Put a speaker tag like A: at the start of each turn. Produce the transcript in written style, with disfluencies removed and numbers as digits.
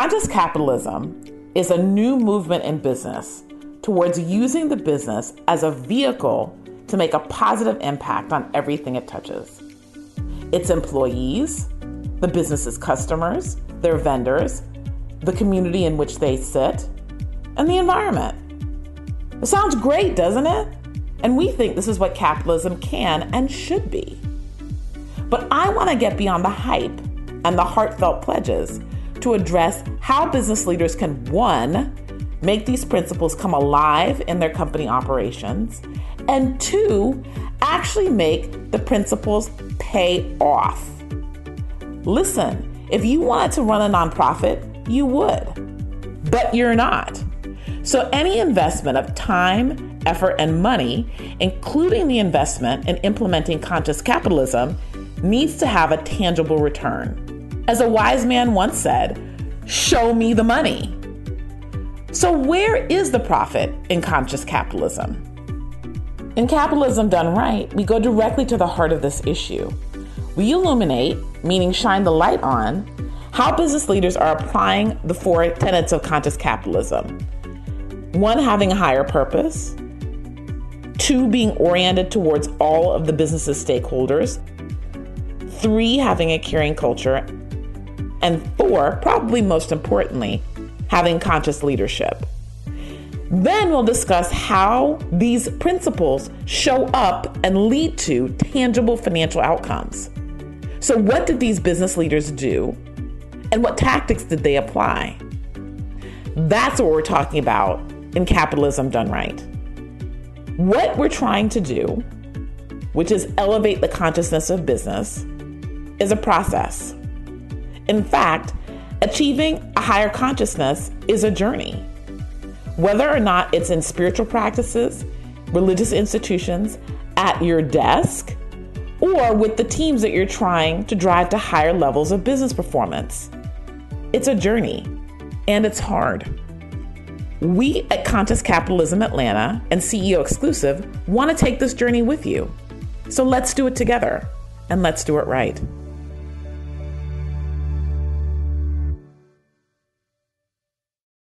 A: Conscious capitalism is a new movement in business towards using the business as a vehicle to make a positive impact on everything it touches. Its employees, the business's customers, their vendors, the community in which they sit, and the environment. It sounds great, doesn't it? And we think this is what capitalism can and should be. But I want to get beyond the hype and the heartfelt pledges to address how business leaders can, 1, make these principles come alive in their company operations, and 2, actually make the principles pay off. Listen, if you wanted to run a nonprofit, you would, but you're not. So any investment of time, effort, and money, including the investment in implementing conscious capitalism, needs to have a tangible return. As a wise man once said, show me the money. So where is the profit in conscious capitalism? In Capitalism Done Right, we go directly to the heart of this issue. We illuminate, meaning shine the light on, how business leaders are applying the 4 tenets of conscious capitalism. 1, having a higher purpose. 2, being oriented towards all of the business's stakeholders. 3, having a caring culture. And 4, probably most importantly, having conscious leadership. Then we'll discuss how these principles show up and lead to tangible financial outcomes. So what did these business leaders do? And what tactics did they apply? That's what we're talking about in Capitalism Done Right. What we're trying to do, which is elevate the consciousness of business, is a process. In fact, achieving a higher consciousness is a journey. Whether or not it's in spiritual practices, religious institutions, at your desk, or with the teams that you're trying to drive to higher levels of business performance. It's a journey, and it's hard. We at Conscious Capitalism Atlanta and CEO Exclusive want to take this journey with you. So let's do it together, and let's do it right.